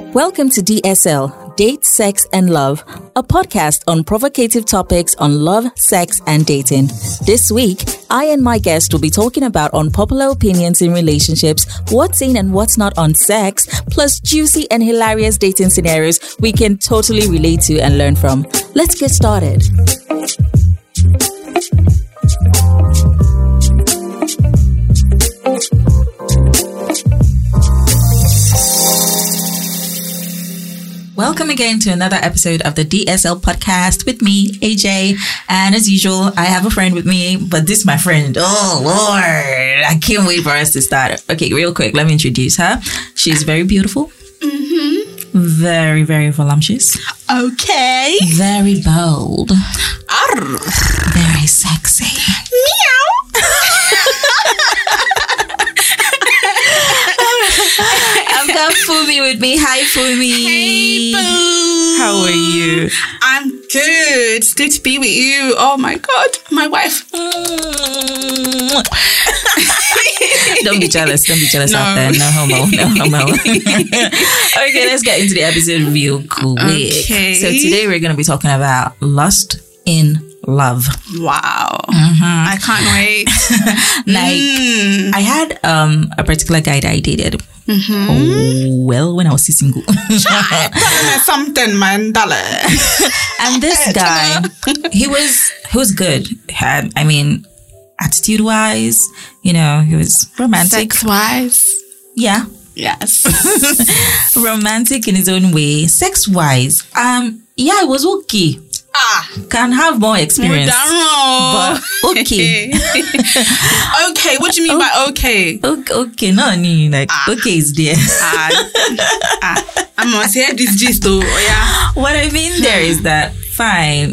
Welcome to DSL, Date, Sex and Love, a podcast on provocative topics on love, sex and dating. This week, I and my guest will be talking about unpopular opinions in relationships, what's in and what's not on sex, plus juicy and hilarious dating scenarios we can totally relate to and learn from. Let's get started. Welcome again to another episode of the DSL podcast with me, AJ. And as usual, I have a friend with me, but this is my friend. Oh, Lord. I can't wait for us to start. Okay, real quick, let me introduce her. She's very beautiful. Mm-hmm. Very, very voluptuous. Okay. Very bold. Arr. Very sexy. Meow. I've got Fumi with me. Hi, Fumi. Hey, boo. How are you? I'm good. It's good to be with you. Oh my God, my wife. Don't be jealous. Don't be jealous out there. No homo. No homo. Okay, let's get into the episode real quick. Okay. So today we're going to be talking about lust in love. Wow. Mm-hmm. I can't wait. I had a particular guy that I dated. Mm-hmm. Well, when I was single. Something, man, dollar. And this guy, he was good. I mean, attitude-wise, you know, he was romantic. Sex-wise? Yeah. Yes. Romantic in his own way. Sex-wise, yeah, it was okay. Can have more experience. But okay. Okay, what do you mean by okay? Okay, no, like okay is there. I must hear this gist though. Yeah. What I mean there is that fine.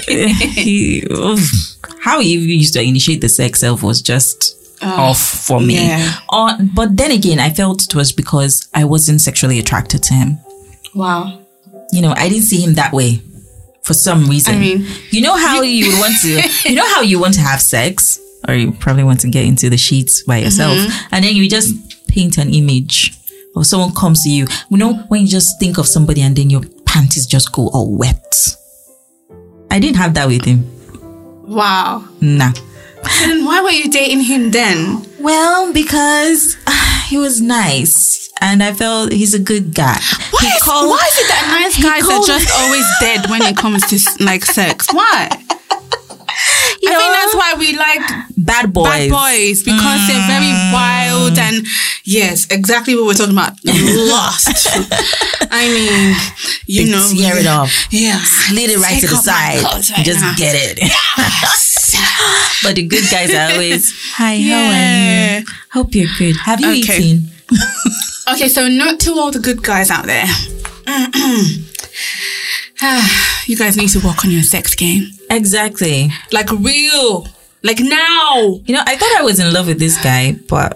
How he used to initiate the sex self was just off for me. Yeah. But then again, I felt it was because I wasn't sexually attracted to him. Wow. You know, I didn't see him that way. For some reason. I mean, you know how you would want to, you know how you want to have sex, or you probably want to get into the sheets by yourself, and then you just paint an image, or someone comes to you. You know, when you just think of somebody and then your panties just go all wet. I didn't have that with him. Wow. Nah. Then why were you dating him then? Well, because he was nice. And I felt he's a good guy. Why is it that nice guys are just always dead when it comes to like sex? Why? I think that's why we like bad boys. Bad boys, because they're very wild and yes, exactly what we're talking about. Lost. I mean, you know, tear it off. Yeah, slid it right to the side. Right just now. Get it. Yes. But the good guys are always, hi, how are you? Hope you're good. Have you eaten? Okay, so not to all the good guys out there. You guys need to work on your sex game. Exactly. Like real. Like now. You know, I thought I was in love with this guy, but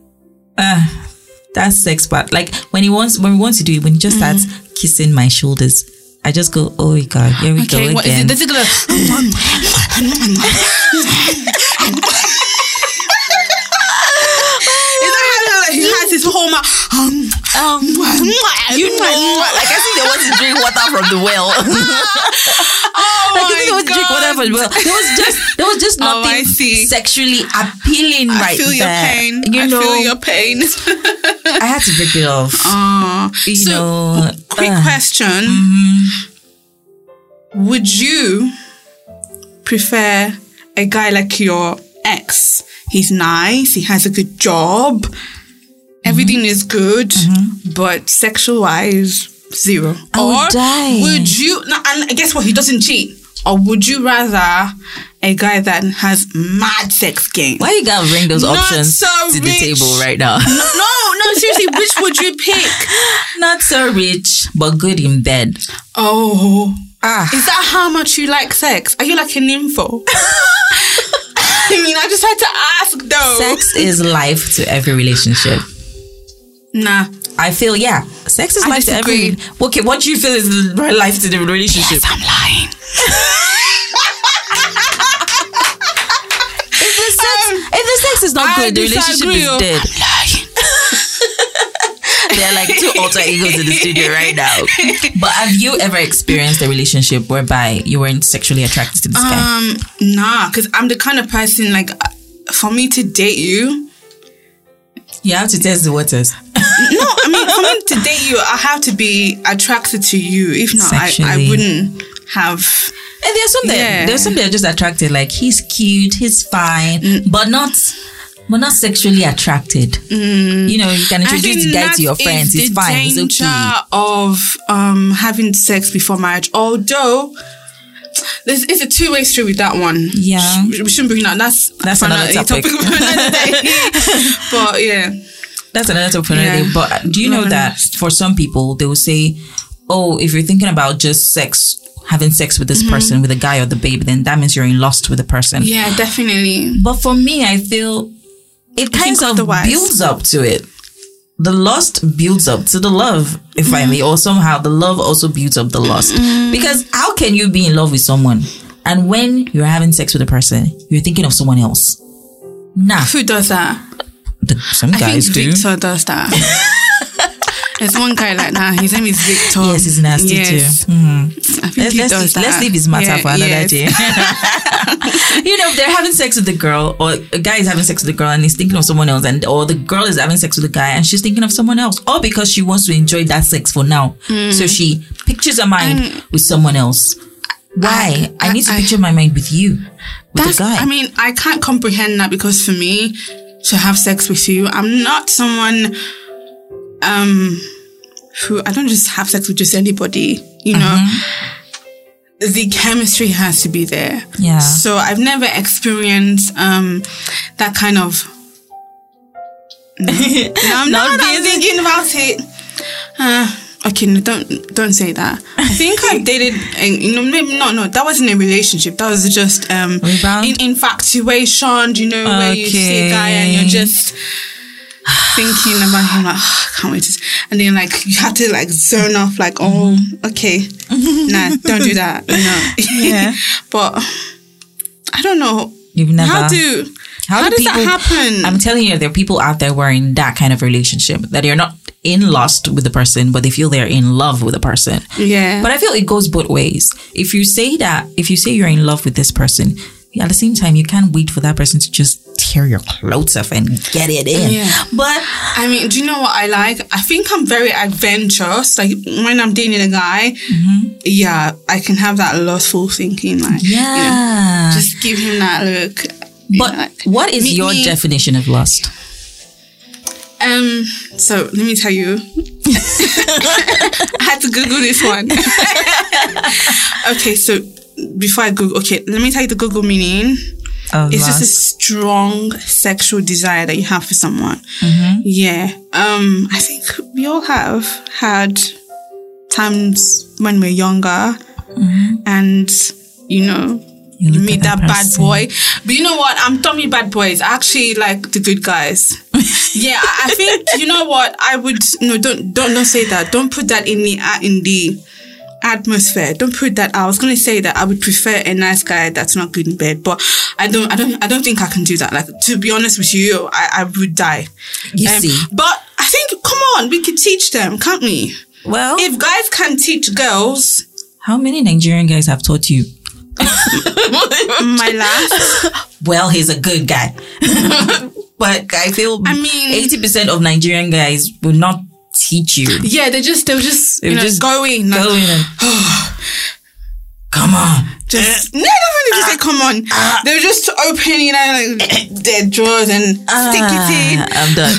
that sex part. Like when we want to do it, when he just starts kissing my shoulders, I just go, oh my God, here we go again. What is it? Does it go he has his whole mouth. You know, like I think they want to drink water from the well. Like I think they want to drink water from the well. There was just nothing sexually appealing right there. I feel your pain. I had to break it off. Quick question. Would you prefer a guy like your ex? He's nice, he has a good job, everything is good, but sexual-wise, zero. Or die. Would you, and guess what, he doesn't cheat. Or would you rather a guy that has mad sex game? Why you gotta bring those options to the table right now? No, seriously, which would you pick? Not so rich, but good in bed. Oh. Is that how much you like sex? Are you like a nympho? I mean, I just had to ask though. Sex is life to every relationship. Nah. I feel, sex is life to every... Okay, what do you feel is life to the relationship? Yes, I'm lying. If the sex is not good, the relationship is dead. I'm lying. There are like two alter egos in the studio right now. But have you ever experienced a relationship whereby you weren't sexually attracted to this guy? Nah, because I'm the kind of person, like, for me to date you, you have to test the waters. No, I mean, for me to date you, I have to be attracted to you. If not, I wouldn't have. And there's some that are just attracted. Like, he's cute, he's fine, but not sexually attracted. You know, you can introduce the guy to your friends. He's fine. He's okay. The danger of having sex before marriage, although. It's a two-way street with that one. Yeah. We shouldn't bring that. That's another topic. For another day. But yeah. That's another topic for another day. But do you know that for some people, they will say, oh, if you're thinking about just sex, having sex with this person, with a guy or the babe, then that means you're in lust with the person. Yeah, definitely. But for me, I feel it kind of builds up to it. The lust builds up to the love, if I may, or somehow the love also builds up the lust. Because how can you be in love with someone and when you're having sex with a person, you're thinking of someone else? Nah. Who does that? Some guys do. Victor does that. There's one guy like that. His name is Victor. Yes, he's nasty too. I think he does that. Let's leave his matter for another day. You know, if they're having sex with the girl, or a guy is having sex with the girl and he's thinking of someone else, or the girl is having sex with the guy and she's thinking of someone else, all because she wants to enjoy that sex for now. So she pictures her mind with someone else. Why? I need to picture my mind with you, with the guy. I mean, I can't comprehend that, because for me to have sex with you, I'm not someone who, I don't just have sex with just anybody, you know. The chemistry has to be there. Yeah. So I've never experienced that kind of. I'm not thinking about it. Okay, no, don't say that. I think I've dated, maybe no, that wasn't a relationship. That was just infatuation. You know, where you see a guy and you're just thinking about him, like, oh, I can't wait and then like you have to like zone off, like, oh, okay, nah, don't do that, you know. Yeah. But I don't know. You've never. How does that happen? I'm telling you, there are people out there who are in that kind of relationship that you're not in lust with the person, but they feel they're in love with the person. Yeah. But I feel it goes both ways. If you say you're in love with this person, at the same time, you can't wait for that person to just tear your clothes off and get it in. Yeah. But I mean, do you know what I like? I think I'm very adventurous. Like when I'm dating a guy, yeah, I can have that lustful thinking. Like, you know, just give him that look. But like, what is your definition of lust? So let me tell you. I had to Google this one. Okay, so before I Google, let me tell you the Google meaning. It's just a strong sexual desire that you have for someone. Yeah. I think we all have had times when we're younger and, you know, you meet that bad boy. But you know what? I'm done with bad boys. I actually like the good guys. Yeah, I think, you know what? I would, no, don't say that. Don't put that in the atmosphere. Don't put that. I was going to say that I would prefer a nice guy that's not good in bed, but I don't think I can do that. Like, to be honest with you, I would die. You see. But I think, come on, we could teach them, can't we? Well, if guys can teach girls. How many Nigerian guys have taught you? My last. Well, he's a good guy. But I feel 80% of Nigerian guys will not teach you. Yeah, they'll just go in. Like, and come on. No, they don't really say come on. They'll just open, you know, like their drawers and stick it in. I'm done.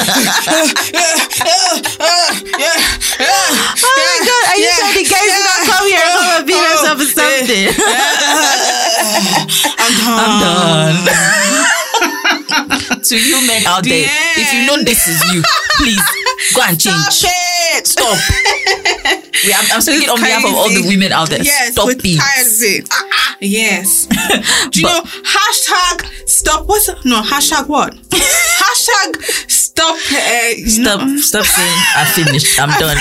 Oh my God, are you saying the guys will not come here and come and beat us up or something? I'm done. To you men out there, if you know this is you, please go and change. Stop. I'm speaking on behalf of all the women out there. Yes, stop we're tired of it. Yes. Do you know hashtag stop? Hashtag what? Hashtag stop. Stop saying I finished. I'm done.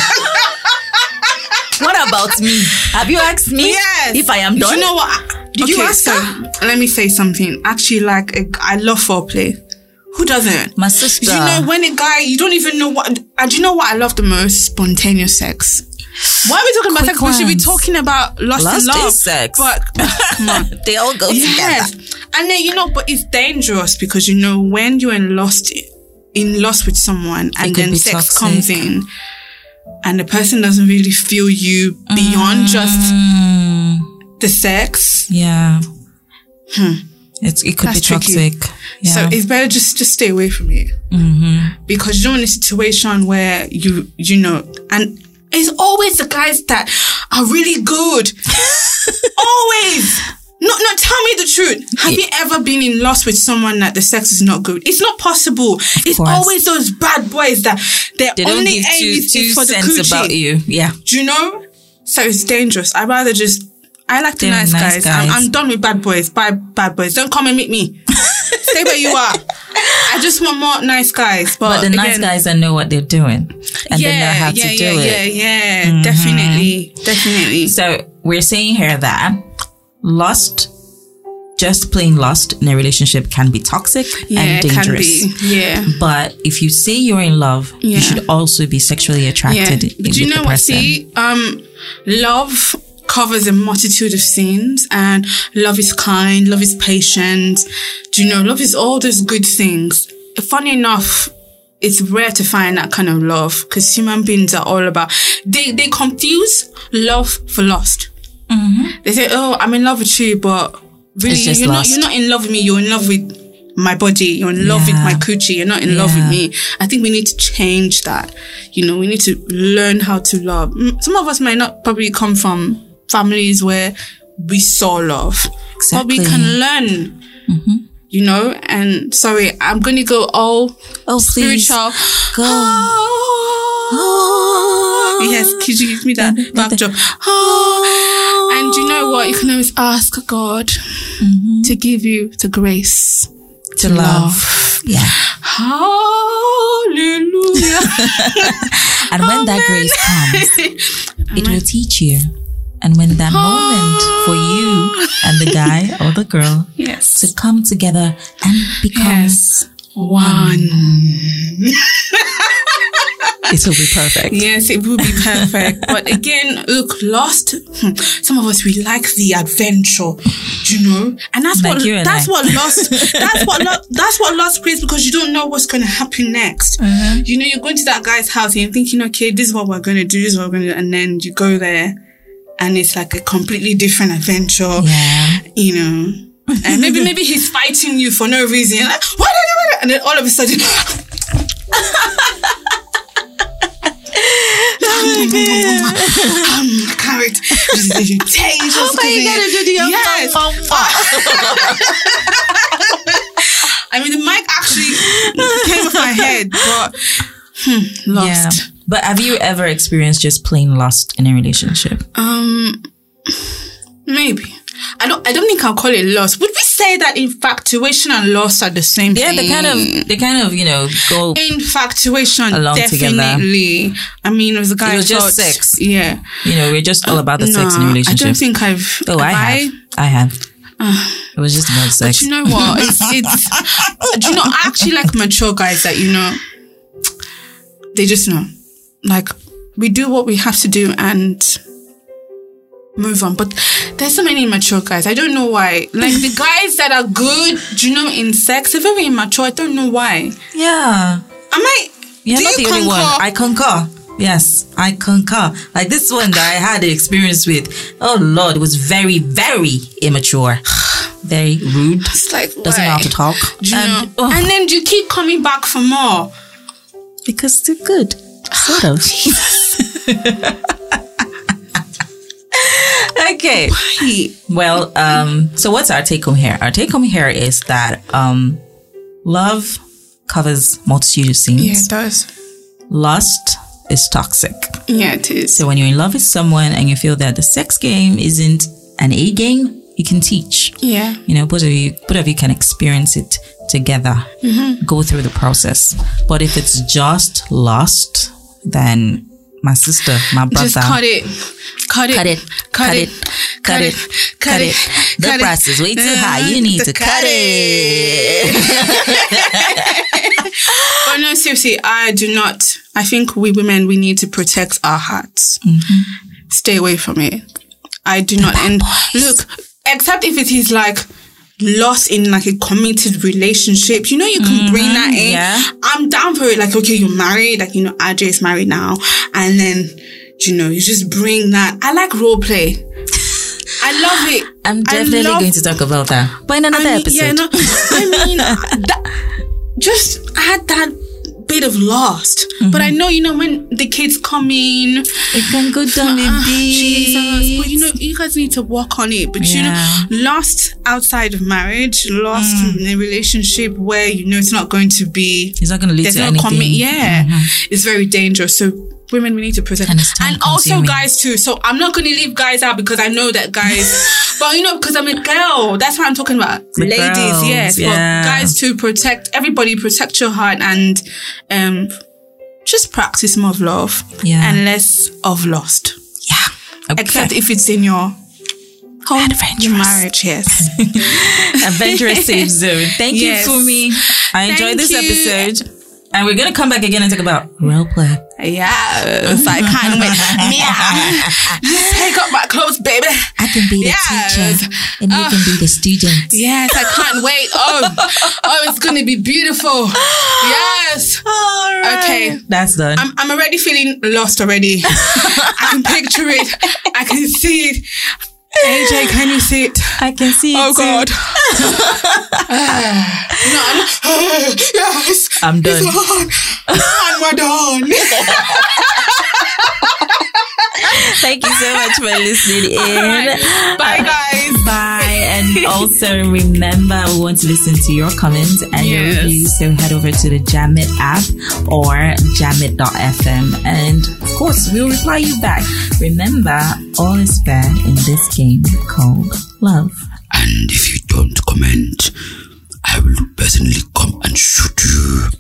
What about me? Have you asked me if I am done? Do you know what? Did you ask her? Let me say something. Actually, I love foreplay. Who doesn't? My sister. You know, when a guy, you don't even know what... And you know what I love the most? Spontaneous sex. Why are we talking about sex? We should be talking about lust and love. Is sex. But, come on. They all go together. And then, you know, but it's dangerous because, you know, when you're in lust with someone and then sex toxic. comes in and the person doesn't really feel you beyond just the sex. Yeah. It could be toxic. Yeah. So it's better just stay away from it. Because you don't want a situation where you know, and it's always the guys that are really good. Always. No, tell me the truth. Have you ever been in lust with someone that the sex is not good? It's not possible. It's always those bad boys that they only don't give aim two for the cents coochie. about you. Yeah. Do you know? So it's dangerous. I like the nice guys. I'm done with bad boys. Bye, bad boys. Don't come and meet me. Stay where you are. I just want more nice guys. But the nice guys that know what they're doing. And they know how to do it. Yeah. Definitely. So we're saying here that lust, just plain lust in a relationship can be toxic and dangerous. Can be. Yeah. But if you say you're in love, you should also be sexually attracted with the person. Do you know what? See, love covers a multitude of sins, and love is kind, love is patient. Do you know, love is all those good things. Funny enough, it's rare to find that kind of love because human beings are all about, they confuse love for lust. They say, oh, I'm in love with you, but really you're not in love with me, you're in love with my body, you're in love with my coochie, you're not in love with me. I think we need to change that. You know, we need to learn how to love. Some of us might not probably come from families where we saw love, but we can learn. You know, and sorry, I'm going to go all spiritual. Go. Yes, could you give me that backdrop? And you know what? You can always ask God to give you the grace to love. Yeah. Hallelujah. And when that grace comes, it will teach you. And when that moment for you and the guy or the girl to come together and become one, it will be perfect. Yes, it will be perfect. But again, look, lust. Some of us, we like the adventure, you know, and that's what lust creates, because you don't know what's going to happen next. You know, you're going to that guy's house and you're thinking, okay, this is what we're going to do, and then you go there. And it's like a completely different adventure, you know. And maybe he's fighting you for no reason. Like, what? And then all of a sudden, carrot. Oh my God, yes. I mean, the mic actually came off my head, but lost. Yeah. But have you ever experienced just plain lust in a relationship? Maybe. I don't think I'll call it lust. Would we say that infatuation and lust are the same thing? Yeah, they kind of, you know, go infatuation along definitely together. I mean, it was a guy. It was just sex. Yeah. You know, we're just all about the sex in a relationship. I don't think I've. Oh, I have. It was just about sex. But you know what? It's do you know, I actually like mature guys that, you know, they just know. Like, we do what we have to do and move on. But there's so many immature guys. I don't know why. Like, the guys that are good, do you know, in sex, are very immature. I don't know why. Yeah. You're not the only one. I concur. Yes, I concur. Like this one that I had the experience with. Oh Lord, it was very, very immature. Very rude. It's like, doesn't know how to talk. And then you keep coming back for more. Because they're good. Sort of. Okay. Well, so what's our take home here? Our take home here is that love covers multitude of sins. Yeah, it does. Lust is toxic. Yeah, it is. So when you're in love with someone and you feel that the sex game isn't an A game, you can teach. Yeah. You know, both of you can experience it together. Go through the process. But if it's just lust, then my sister, my brother. Just cut it. The price is way too high. You need to cut it. But no, seriously, I do not. I think we women, we need to protect our hearts. Stay away from it. I do not. And look, except if it is like lost in like a committed relationship, you know, you can bring that in. Yeah. I'm down for it. Like, okay, you're married. Like, you know, RJ is married now. And then, you know, you just bring that. I like role play. I love it. I'm definitely going to talk about that. But in another episode. Yeah, no, just add that bit of Lost. But I know, you know, when the kids come in, it can go down with Jesus. But you know, you guys need to work on it. But you know, Lost outside of marriage, Lost in a relationship where you know it's not going to be, it's not going to lead to anything. It's very dangerous. So women, we need to protect. And also guys too. So I'm not going to leave guys out because I know that guys, but you know, because I'm a girl, that's what I'm talking about. Ladies, girls, yes. But guys too, protect everybody, protect your heart, and just practice more of love and less of lust. Yeah. Okay. Except if it's in your home, your marriage, yes. Adventurous safe zone. Thank you, Fumi. I enjoyed this episode. And we're going to come back again and talk about role play. Yes, I can't wait. Take off my clothes, baby. I can be the teacher and you can be the student. Yes, I can't wait. Oh, it's going to be beautiful. Yes. All right. Okay. That's done. I'm already feeling lost already. I can picture it. I can see it. AJ, can you see it? I can see it. Oh, God. Yes. I'm done. And we're done. Thank you so much for listening in. Right. Bye, guys. Bye. And also remember, we want to listen to your comments and your reviews. So head over to the Jamit app or jamit.fm. And of course, we'll reply you back. Remember, all is fair in this game called love. And if you don't comment, I will personally come and shoot you.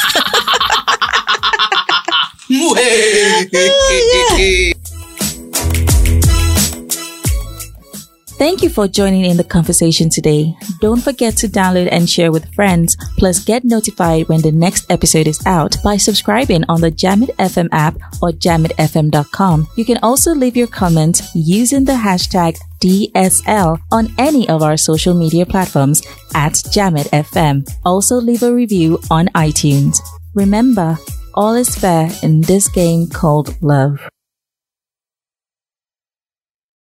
Thank you for joining in the conversation today. Don't forget to download and share with friends, plus get notified when the next episode is out by subscribing on the Jamit FM app or jamitfm.com. You can also leave your comment using the hashtag DSL on any of our social media platforms at Jamit FM. Also leave a review on iTunes. Remember, all is fair in this game called love.